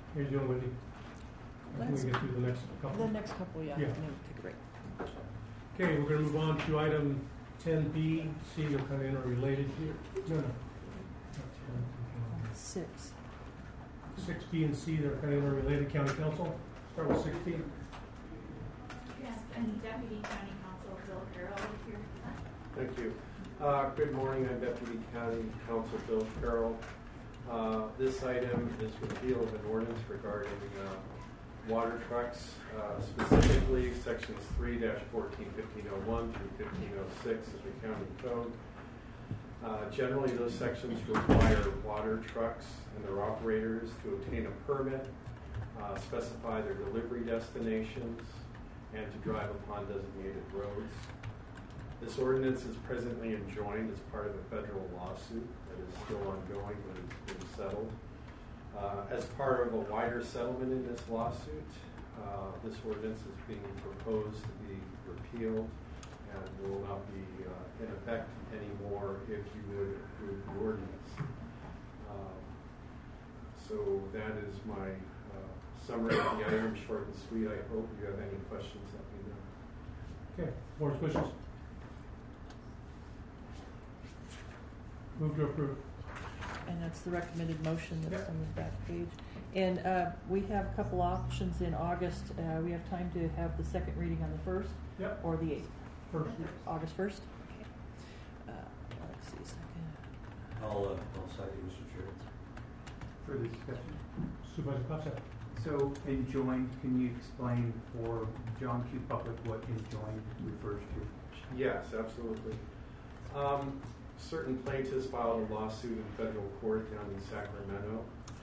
Here's you, Wendy. I think we get through the next couple. The next couple, yeah. Yeah. And then take a break. Okay, we're going to move on to item 10B. See, they're kind of interrelated here. No. Not 10. 6. 6B and C, they're kind of interrelated. County Council. Start with 16. Yes, and Deputy County Council Bill Carroll is here. Thank you. Good morning. I'm Deputy County Council Bill Carroll. This item is repeal of an ordinance regarding water trucks, specifically sections 3-14-1501 through 1506 of the county code. Generally, those sections require water trucks and their operators to obtain a permit, specify their delivery destinations, and to drive upon designated roads. This ordinance is presently enjoined as part of a federal lawsuit that is still ongoing but has been settled. As part of a wider settlement in this lawsuit, this ordinance is being proposed to be repealed and will not be in effect anymore if you would approve the ordinance. So that is my summary of the item, short and sweet. I hope you have any questions, let me know. Okay, board's wishes. Move to approve. And that's the recommended motion that's on the back page. And we have a couple options in August. We have time to have the second reading on the 1st or the 8th? First. August 1st? Okay. Let's see a second. I'll second, Mr. Chair. Further discussion? Supervisor Klopsack. So, enjoined, can you explain for John Q. Public what enjoined refers to? Yes, absolutely. Certain plaintiffs filed a lawsuit in federal court down in Sacramento,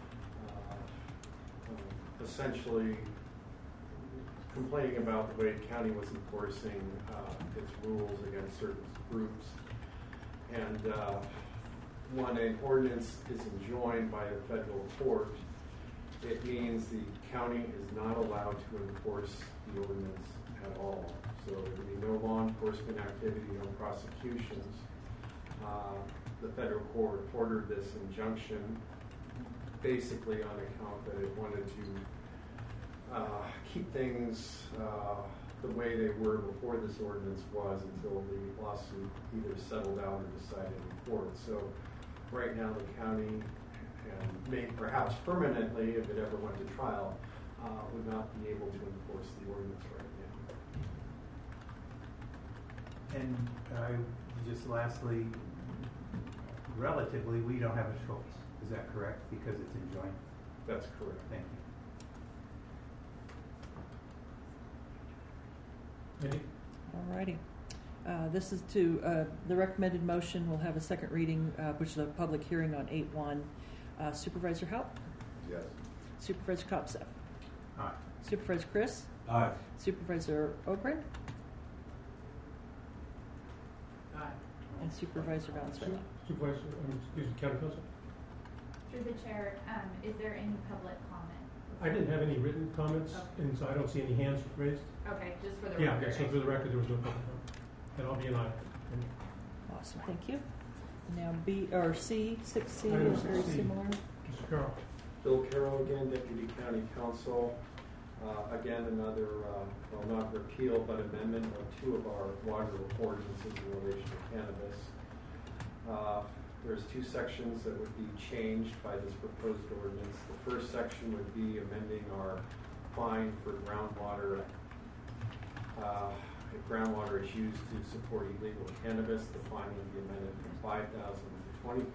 essentially complaining about the way the county was enforcing its rules against certain groups. And when an ordinance is enjoined by a federal court, it means the county is not allowed to enforce the ordinance at all. So there will be no law enforcement activity, no prosecutions. The federal court ordered this injunction basically on account that it wanted to keep things the way they were before this ordinance was until the lawsuit either settled out or decided in court. So right now the county, and may perhaps permanently if it ever went to trial, would not be able to enforce the ordinance right now. And just lastly, relatively, we don't have a choice. Is that correct? Because it's enjoined? That's correct. Thank you. Ready? All righty. This is to the recommended motion. We'll have a second reading, which is a public hearing on 8-1. Supervisor Haupt? Yes. Supervisor Kopseth? Aye. Supervisor Chris? Aye. Supervisor Ogren? Aye. And Supervisor Valenzuela? Supervisor, excuse me, County Council. Through the chair, is there any public comment? I didn't have any written comments, and so I don't see any hands raised. Okay, just for the Yeah, record. okay, so for the record, there was no public comment. And I'll be an aye. Awesome, thank you. Now B or C, 6C Item is very 6C. similar. Mr. Carroll. Bill Carroll again, Deputy County Council. Again, another, well, not repeal, but amendment of two of our water ordinances in relation to cannabis. There's two sections that would be changed by this proposed ordinance. The first section would be amending our fine for groundwater. If groundwater is used to support illegal cannabis, the fine would be amended from $5,000 to $2,500.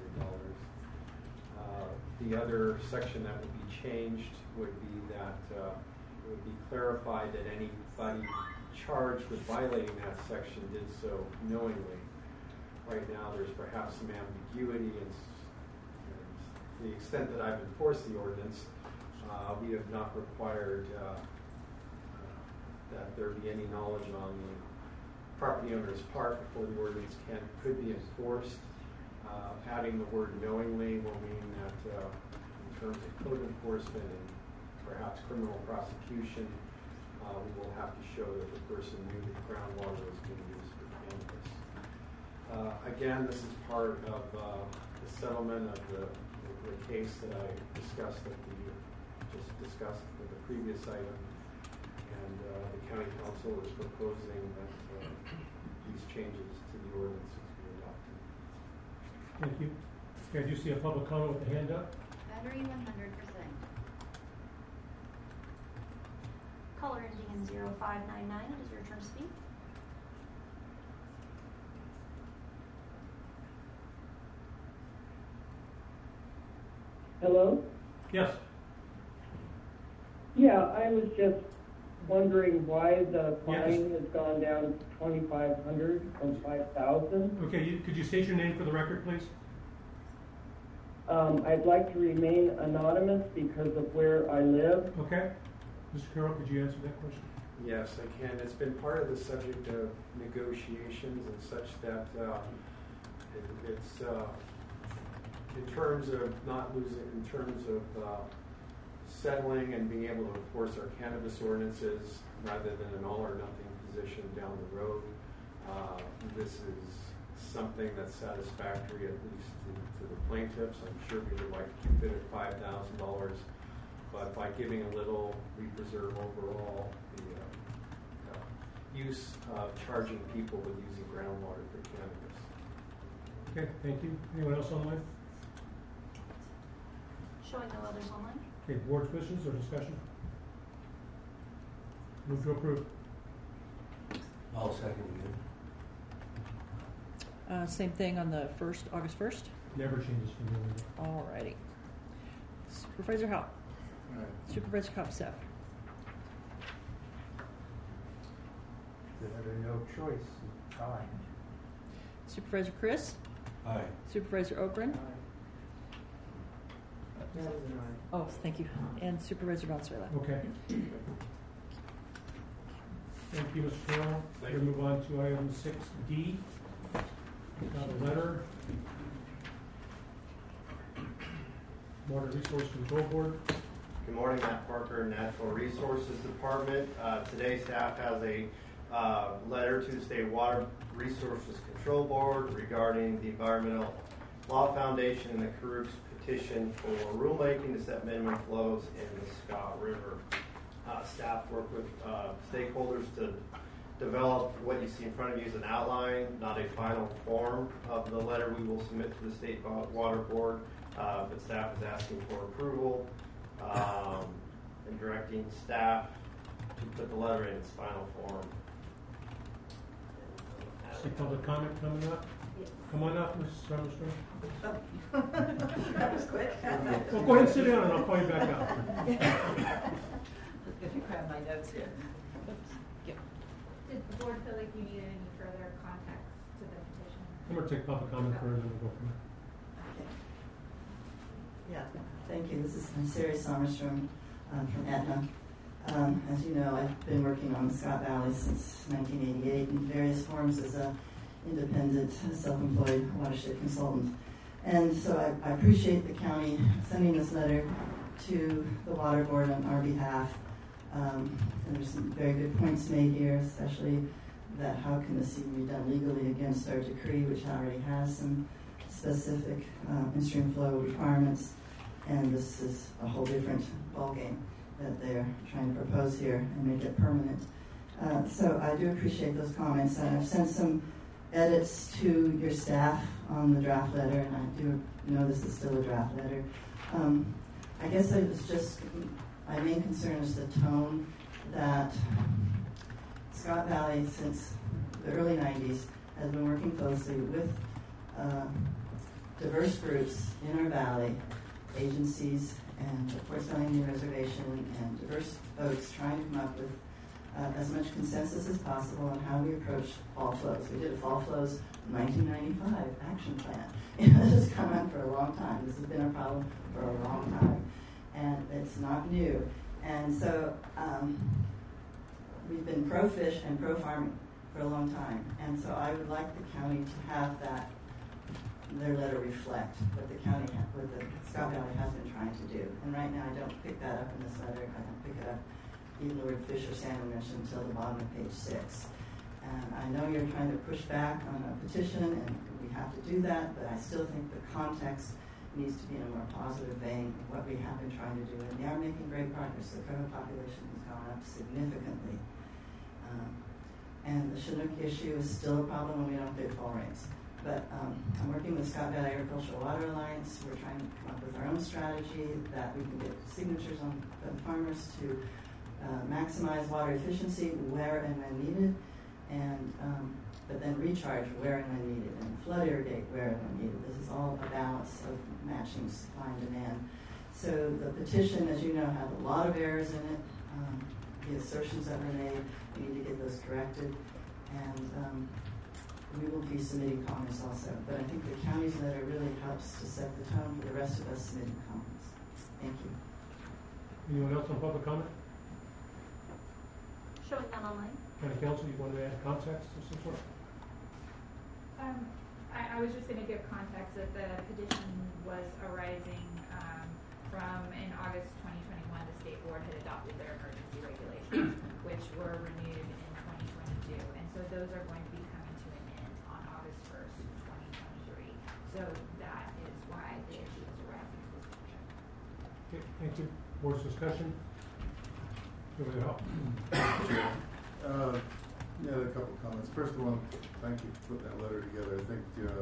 The other section that would be changed would be that it would be clarified that anybody charged with violating that section did so knowingly. Right now, there's perhaps some ambiguity, and to the extent that I've enforced the ordinance, we have not required that there be any knowledge on the property owner's part before the ordinance could be enforced. Adding the word knowingly will mean that in terms of code enforcement and perhaps criminal prosecution, we will have to show that the person knew that groundwater was being used for cannabis. Again, this is part of the settlement of the case that I discussed at the just discussed with the previous item. And the county council is proposing that these changes to the ordinances be adopted. Thank you. Okay, I do see a public comment with a hand up. Battery 100%. Caller ending in 0599, it is your turn to speak. Hello? Yes. Yeah, I was just wondering why the Yes. fine has gone down to 2,500 from 5,000. Okay, could you state your name for the record, please? I'd like to remain anonymous because of where I live. Okay. Mr. Carroll, could you answer that question? Yes, I can. It's been part of the subject of negotiations and such that it's in terms of not losing, in terms of settling and being able to enforce our cannabis ordinances rather than an all or nothing position down the road. This is something that's satisfactory, at least to the plaintiffs. I'm sure we would like to keep it at $5,000, but by giving a little, we preserve overall the use of charging people with using groundwater for cannabis. Okay, thank you. Anyone else online? Showing no others online. Okay, board wishes or discussion? Move to approve. I'll second again. Same thing on the August 1st? Never changes from the other. Alrighty. Supervisor Haupt. Supervisor Kopseth. They have no choice. Aye. Supervisor Chris. Aye. Supervisor Ogren. Oh, thank you. And Supervisor Valenzuela. Okay. Thank you, Mr. Carroll. Thank We'll move on to item 6D. Got a letter. Water Resource Control Board. Good morning, Matt Parker, Natural Resources Department. Today, staff has a letter to the State Water Resources Control Board regarding the Environmental Law Foundation and the Karuk's petition for rulemaking to set minimum flows in the Scott River. Staff worked with stakeholders to develop what you see in front of you as an outline, not a final form of the letter we will submit to the State Water Board, but staff is asking for approval and directing staff to put the letter in its final form. See public comment coming up? Come on up, Mrs. Summerstrom. That was quick. Well, go ahead and sit down and I'll call you back up. Let me grab my notes here. Did the board feel like you needed any further context to the petition? I'm going to take public comment first and then we'll go from there. Yeah, thank you. This is Sarah Sommerstrom from Aetna. As you know, I've been working on the Scott Valley since 1988 in various forms as an independent, self-employed watershed consultant. And so I appreciate the county sending this letter to the Water Board on our behalf. And there's some very good points made here, especially that how can this even be done legally against our decree, which already has some specific in-stream flow requirements, and this is a whole different ballgame that they're trying to propose here and make it permanent. So I do appreciate those comments, and I've sent some edits to your staff on the draft letter, and I do know this is still a draft letter. I guess it was just, my main concern is the tone that Scott Valley, since the early 90s, has been working closely with diverse groups in our valley, agencies, and the Fort Snelling Indian Reservation, and diverse folks trying to come up with as much consensus as possible on how we approach fall flows. We did a fall flows 1995 action plan. This has come on for a long time. This has been a problem for a long time, and it's not new. And so we've been pro-fish and pro-farming for a long time, and so I would like the county to have that, their letter reflect what the county, what the Scott Valley has been trying to do. And right now I don't pick that up in this letter. I don't pick it up, even the word fish or salmon mentioned until the bottom of page 6. And I know you're trying to push back on a petition, and we have to do that, but I still think the context needs to be in a more positive vein of what we have been trying to do. And they are making great progress. The Dakota population has gone up significantly. And the Chinook issue is still a problem when we don't get fall rains. But I'm working with Scott Valley Agricultural Water Alliance. We're trying to come up with our own strategy that we can get signatures on from farmers to maximize water efficiency where and when needed, and but then recharge where and when needed, and flood irrigate where and when needed. This is all a balance of matching supply and demand. So the petition, as you know, had a lot of errors in it. The assertions that were made, we need to get those corrected, and we will be submitting comments also. But I think the county's letter really helps to set the tone for the rest of us submitting comments. Thank you. Anyone else on public comment? Showing none online. County Council, you want to add context of some sort? I was just going to give context that the petition was arising from in August 2021, the state board had adopted their emergency regulations, which were renewed in 2022, and so those are going to be coming to an end on August 1st, 2023. So that is why the issue is arising to this junction. Okay, thank you. Board's discussion. Go ahead, Hal. Yeah, a couple of comments. First of all, thank you for putting that letter together. I think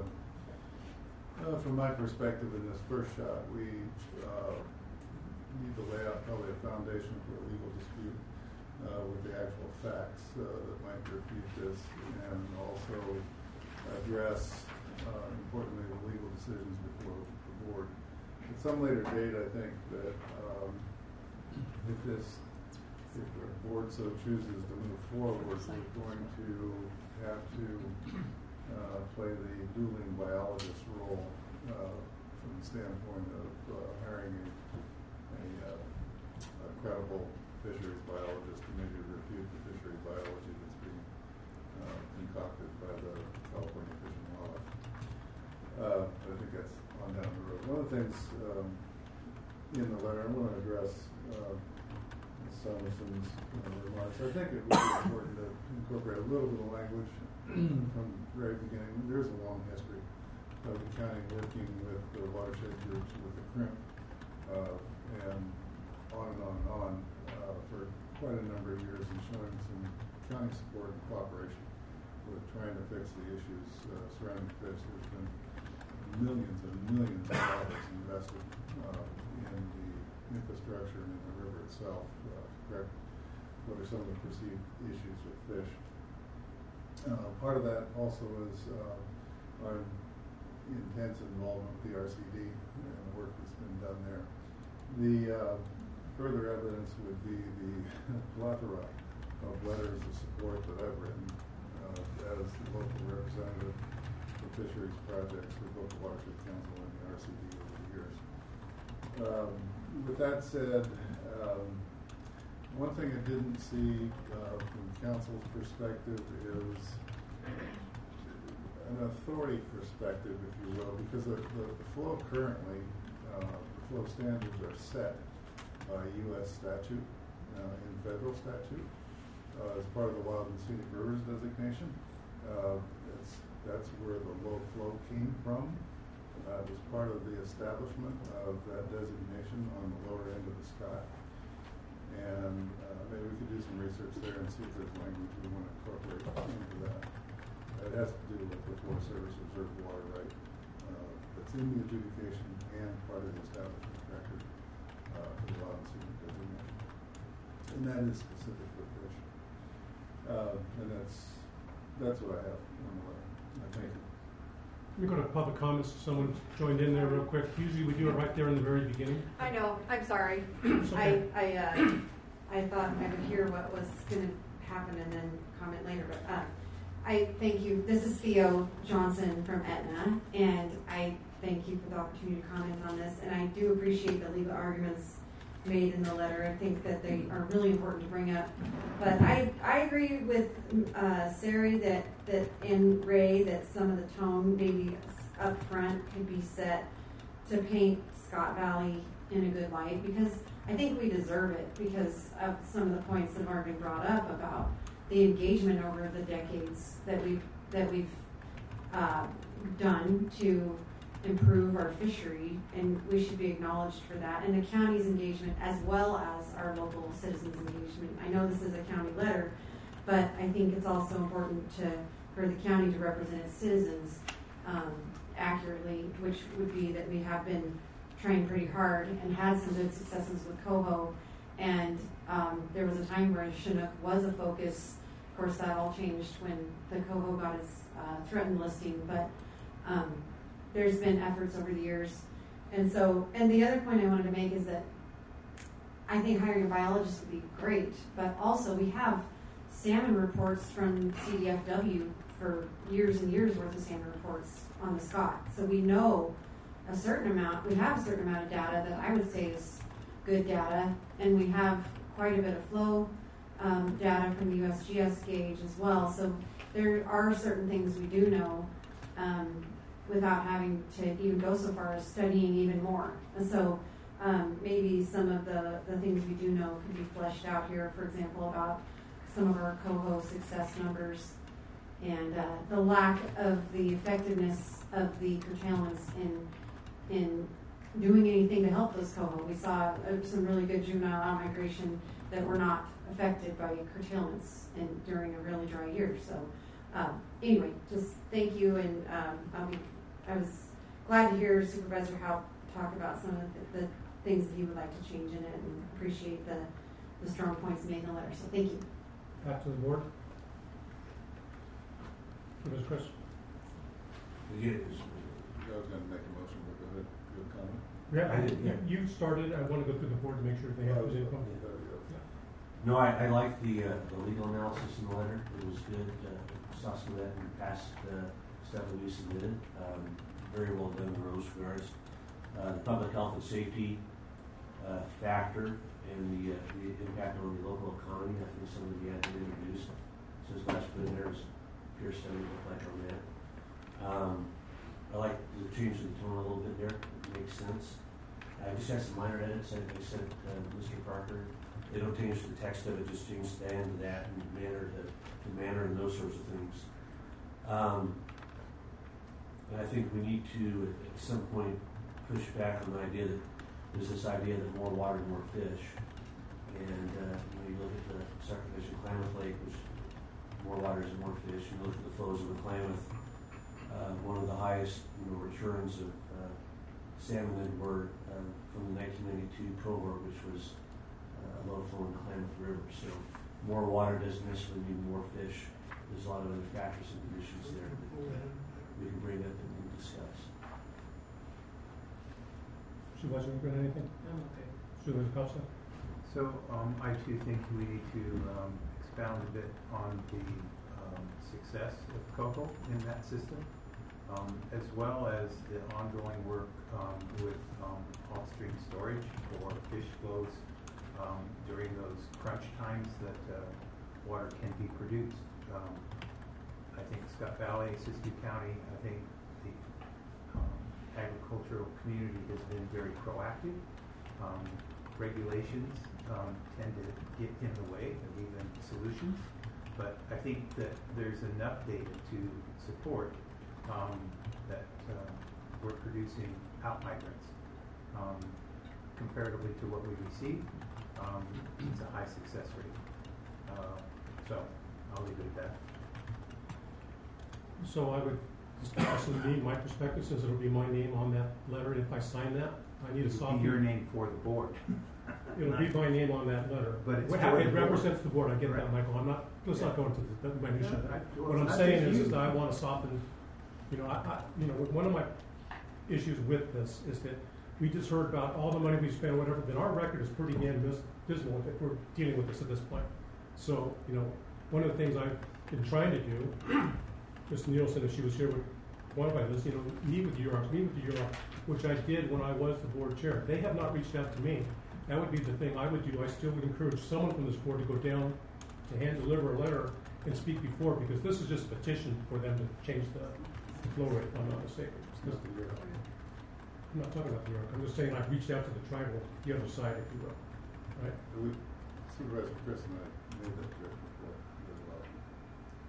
from my perspective in this first shot, we need to lay out probably a foundation for a legal dispute with the actual facts that might refute this, and also address, importantly, the legal decisions before the board. At some later date, I think that if the board so chooses to move forward, we're going to have to play the dueling biologist role from the standpoint of hiring a credible fisheries biologist to maybe refute the fisheries biology that's being concocted by the California Fish and Wildlife. I think that's on down the road. One of the things in the letter, I want to address Somerson's remarks. I think it would be important to incorporate a little bit of language from the very beginning. There's a long history of the county working with the watershed groups, with the CRIMP, and on for quite a number of years, and showing some county support and cooperation with trying to fix the issues surrounding fish. There's been millions and millions of dollars invested in the infrastructure and in the river itself. Correct what are some of the perceived issues with fish. Part of that also is our intense involvement with the RCD and the work that's been done there. The further evidence would be the plethora of letters of support that I've written as the local representative for fisheries projects with both the Watershed Council and the RCD over the years. With that said, one thing I didn't see from council's perspective is an authority perspective, if you will, because the flow currently, the flow standards are set by U.S. statute and federal statute as part of the Wild and Scenic Rivers designation. That's where the low flow came from. It was part of the establishment of that designation on the lower end of the sky. And maybe we could do some research there and see if there's language we want to incorporate into that. It has to do with the Forest Service reserve water right that's in the adjudication and part of the establishment record for the Wild and Scenic designation. And that is specific for fish. And that's what I have on the letter. Thank you. Let me go to public comments. Someone joined in there real quick. Usually we do it right there in the very beginning. I know. I'm sorry. Okay. I thought I would hear what was going to happen and then comment later. But I thank you. This is Theo Johnson from Aetna, and I thank you for the opportunity to comment on this. And I do appreciate the legal arguments made in the letter. I think that they are really important to bring up. But I agree with Sari that and Ray that some of the tone maybe up front could be set to paint Scott Valley in a good light, because I think we deserve it because of some of the points that have already been brought up about the engagement over the decades that we've done to improve our fishery, and we should be acknowledged for that. And the county's engagement as well as our local citizens' engagement. I know this is a county letter, but I think it's also important for the county to represent its citizens accurately, which would be that we have been trying pretty hard and had some good successes with coho. And there was a time where Chinook was a focus. Of course, that all changed when the coho got its threatened listing, but there's been efforts over the years. And the other point I wanted to make is that I think hiring a biologist would be great, but also we have salmon reports from CDFW for years and years worth of salmon reports on the Scott. So we know we have a certain amount of data that I would say is good data, and we have quite a bit of flow data from the USGS gauge as well. So there are certain things we do know without having to even go so far as studying even more. And so maybe some of the things we do know can be fleshed out here, for example, about some of our coho success numbers and the lack of the effectiveness of the curtailments in doing anything to help those coho. We saw some really good juvenile out-migration that were not affected by curtailments during a really dry year. So anyway, just thank you, and I was glad to hear Supervisor Howe talk about some of the things that he would like to change in it, and appreciate the strong points made in the letter. So thank you. Back to the board. Ms. Chris. Yes. I was gonna make a motion, but go ahead, good comment. Yeah, I did, yeah. You started. I want to go through the board to make sure they have those input. No, I like the legal analysis in the letter. It was good. Saw some of that in past stuff that we submitted. Very well done in those regards. The public health and safety factor and the impact on the local economy, I think some of the had been introduced. So it's nice to put in there as peer study look like on that. I like the change in the tone a little bit there. It makes sense. I just had some minor edits. I sent Mr. Parker. They don't change the text of it, just change the and to that and manner to manner and those sorts of things. And I think we need to, at some point, push back on the idea that there's this idea that more water, more fish. And you look at the Suckerfish and Klamath Lake, which more water is more fish. You look at the flows of the Klamath, one of the highest returns of salmon were from the 1992 cohort, which was low flow in the Klamath River. So more water doesn't necessarily mean more fish. There's a lot of other factors and conditions there that we can bring up and discuss. Supervisor, you got anything? I'm okay. Supervisor Costa? So I too think we need to expound a bit on the success of coho in that system, as well as the ongoing work with off-stream storage for fish flows during those crunch times that water can be produced. I think Scott Valley, Siskiyou County, I think the agricultural community has been very proactive. Regulations tend to get in the way of even solutions, but I think that there's enough data to support that we're producing out-migrants. Comparatively to what we receive, it's a high success rate. So I'll leave it at that. So I would, my perspective says it'll be my name on that letter. If I sign that, I need a soft. Your name for the board. It'll be my name on that letter. But it's it represents the board. I get that, Michael. Let's not go into the minutia. What I'm saying is that I want to soften. One of my issues with this is that we just heard about all the money we spend, whatever. Then our record is pretty damn dismal if we're dealing with this at this point. So, one of the things I've been trying to do, Ms. Nielsen, if she was here, would quantify this, meet with the UROC, which I did when I was the board chair. They have not reached out to me. That would be the thing I would do. I still would encourage someone from this board to go down to deliver a letter and speak before, because this is just a petition for them to change the flow rate, if I'm not mistaken. I'm not talking about the UROC. I'm just saying I've reached out to the tribal, the other side, if you will. Right? Supervisor Chris and I made that trip before as well.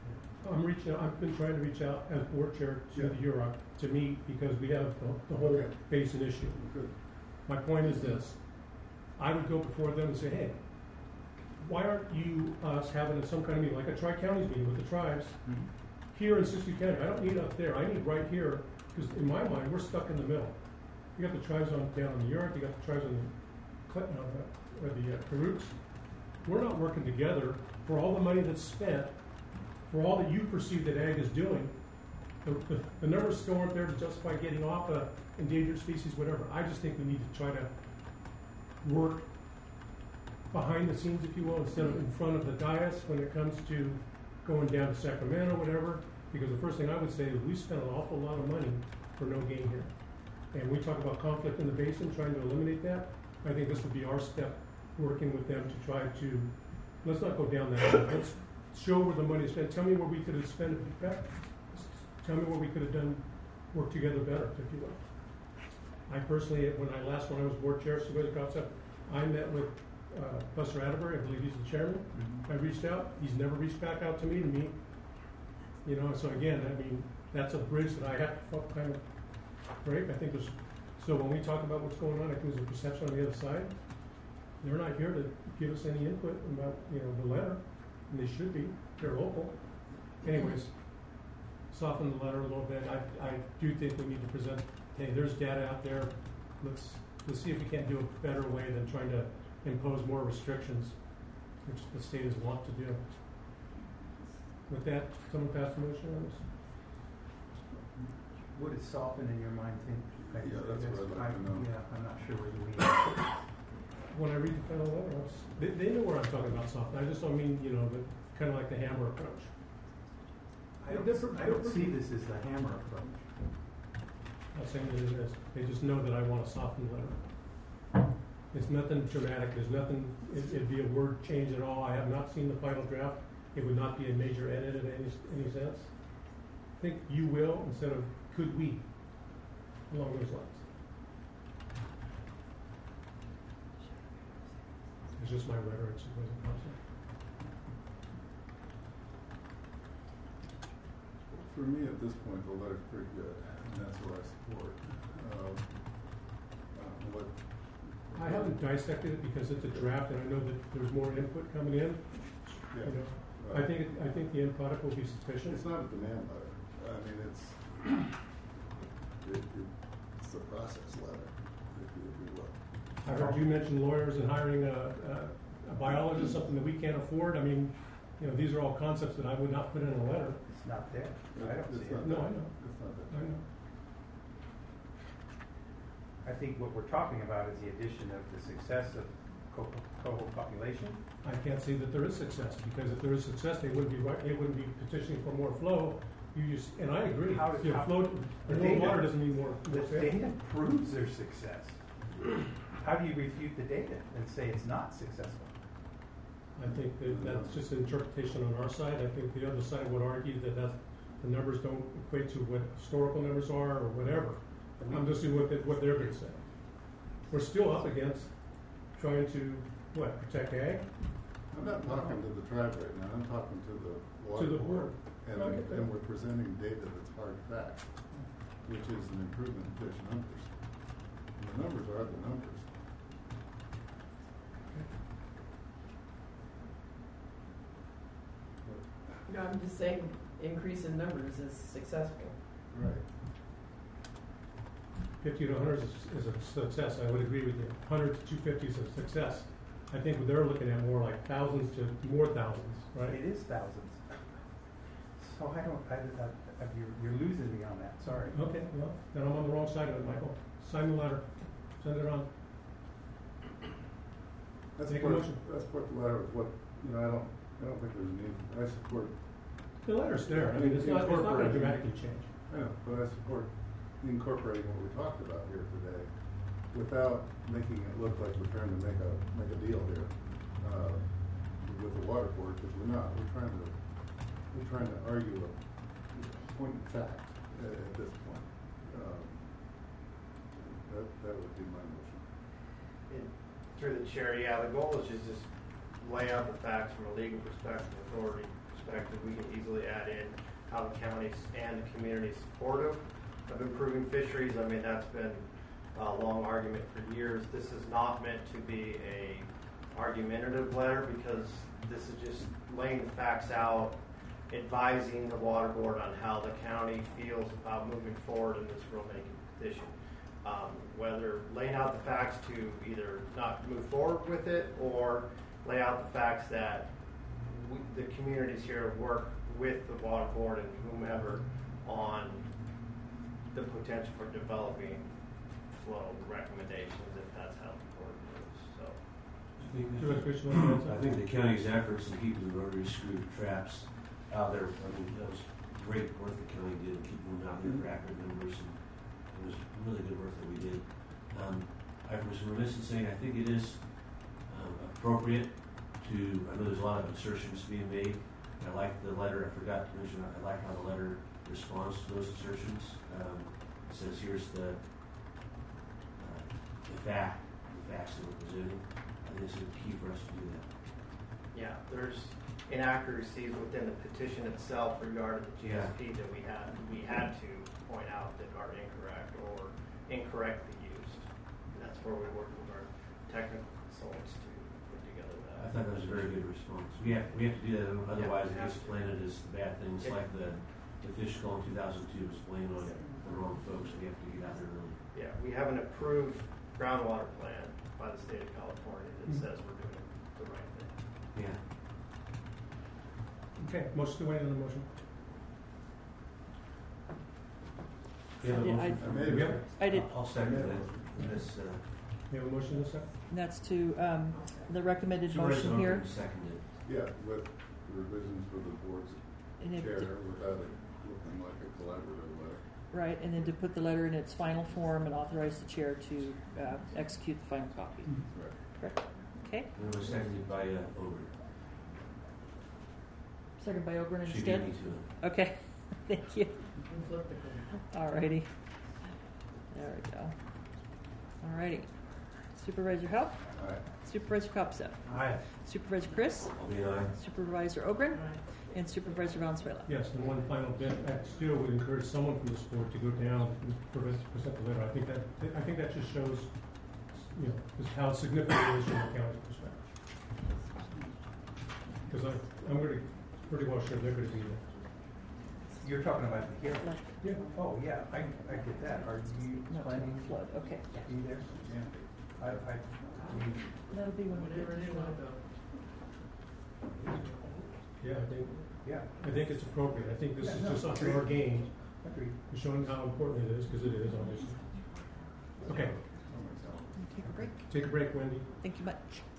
I've been trying to reach out as board chair to the UROC to meet because we have the whole Okay. basin issue. Good. My point is this, I would go before them and say, hey, why aren't you having some kind of meeting, like a Tri-Counties meeting with the tribes here in Siskiyou County? I don't need up there, I need right here, because in my mind, we're stuck in the middle. You got the tribes down on the York, you got the tribes on the Karooks. We're not working together for all the money that's spent, for all that you perceive that ag is doing. The numbers still aren't there to justify getting off a endangered species, whatever. I just think we need to try to work behind the scenes, if you will, instead of in front of the dais when it comes to going down to Sacramento, whatever. Because the first thing I would say is we spent an awful lot of money for no gain here. And we talk about conflict in the basin, trying to eliminate that. I think this would be our step, working with them to try to, let's not go down that road. Let's show where the money is spent. Tell me where we could have spent it better. Tell me where we could have done, work together better, if you will. I personally, when I was board chair, Supervisor Gottschalk, I met with Buster Atterbury, I believe he's the chairman. I reached out. He's never reached back out to me. You know, so again, I mean, that's a bridge that I have to kind of break. I think there's, so when we talk about what's going on, I think there's a perception on the other side. They're not here to give us any input about, you know, the letter, and they should be. They're local. Anyways, soften the letter a little bit. I do think we need to present, hey, there's data out there. Let's see if we can't do a better way than trying to impose more restrictions, which the state is wont to do. With that, someone pass the motion on this? Would it soften in your mind, Tim? Yeah, that's what I'd like to know. Yeah, I'm not sure where you lean. When I read the final letter, they know where I'm talking about soften. I just don't mean, you know, kind of like the hammer approach. I don't see this as the hammer approach. I'm not saying that it is. They just know that I want a softened letter. It's nothing dramatic. There's nothing, it'd be a word change at all. I have not seen the final draft. It would not be a major edit in any sense. I think you will instead of could we, along those lines. It's just my rhetoric, Supervisor Thompson. For me, at this point, the letter's pretty good, and that's what I support. What I haven't dissected it because it's a draft, and I know that there's more input coming in. Yeah, you know, right. I think the end product will be sufficient. It's not a demand letter. I mean, it's a process letter, if you will. I heard you mention lawyers and hiring a biologist, something that we can't afford. I mean, you know, these are all concepts that I would not put in a letter. It's not there. I don't see it. No, I know. It's not that. I know. I think what we're talking about is the addition of the success of coho population. I can't see that there is success, because if there is success, they wouldn't be petitioning for more flow. And I agree. How does more water doesn't mean more. The data proves their success. How do you refute the data and say it's not successful? I think that's just an interpretation on our side. I think the other side would argue that the numbers don't equate to what historical numbers are or whatever. I'm just seeing what they're going to say. We're still up against trying to, protect ag? I'm not talking to the tribe right now. I'm talking to the water board. And we're presenting data that's hard fact, which is an improvement in fish numbers. And the numbers are the numbers. No, I'm just saying increase in numbers is successful. Right. 50 to 100 is a success. I would agree with you. 100 to 250 is a success. I think they're looking at more like thousands to more thousands, right? It is thousands. So you're losing me on that. Sorry. Okay, well, then I'm on the wrong side of it, Michael. Sign the letter. Send it on. That's part of the letter with what, I don't think there's a need. I support. The letter's there. I mean, it's not going to dramatically change. I know, but I support incorporating what we talked about here today without making it look like we're trying to make a deal here with the water board, because we're not. We're trying to argue a point of fact at this point. That would be my motion. Through the chair, the goal is just lay out the facts from a legal perspective, authority perspective, we can easily add in how the county and the community is supportive of improving fisheries. I mean, that's been a long argument for years. This is not meant to be a argumentative letter, because this is just laying the facts out, advising the water board on how the county feels about moving forward in this rulemaking petition. Whether laying out the facts to either not move forward with it, or lay out the facts that the communities here work with the water board and whomever on the potential for developing flow recommendations, if that's how the board moves. So I think the county's efforts in keeping the rotary screw traps out there, I mean, that was great work the county did, keeping them out there for accurate numbers, and it was really good work that we did. I was remiss in saying I think it is appropriate to, I know there's a lot of assertions being made, and I like the letter, I forgot to mention, I like how the letter responds to those assertions. It says here's the facts that we're presenting. I think it's key for us to do that. Yeah, there's inaccuracies within the petition itself regarding the GSP that we had to point out that are incorrect or incorrectly used. And that's where we work with our technical consultants to put together that. I thought that was a very good response. We have to do that, otherwise it gets planted as bad things, like the fish skull in 2002 was blamed on the wrong folks. We have to get out there early. Yeah, we have an approved groundwater plan by the state of California that says we're doing the right thing. Yeah. Okay, motion to wait on the motion. I did. I'll second that. This, you have a motion in a second? That's to the recommended motion here. Seconded. Yeah, with the revisions for the board's chair, without it looking like a collaborative letter. Right, and then to put the letter in its final form and authorize the chair to execute the final copy. Right. Correct. Okay. And it was seconded by Ogren. Second by Ogren She instead? beat me to it. Okay. Thank you. Flip the coin. Alrighty. There we go. Alrighty. Supervisor Help? Aye. Supervisor Copsa? Aye. Supervisor Chris? I'll be an aye. Supervisor Ogren? And Supervisor Valenzuela? Yes, and one final bit, I still would encourage someone from this board to go down and present the letter. I think that just shows, you know, just how significant it is from the county's perspective. Because I'm pretty well sure they're going to be there. You're talking about the hearing? Yeah. Oh, yeah, I get that. Are you planning flood? Okay. to be there? Yeah. That'll be when we get to flood. Yeah, I think it's appropriate. I think this is just up to our game, showing how important it is, because it is, obviously. Okay. Take a break. Take a break, Wendy. Thank you much.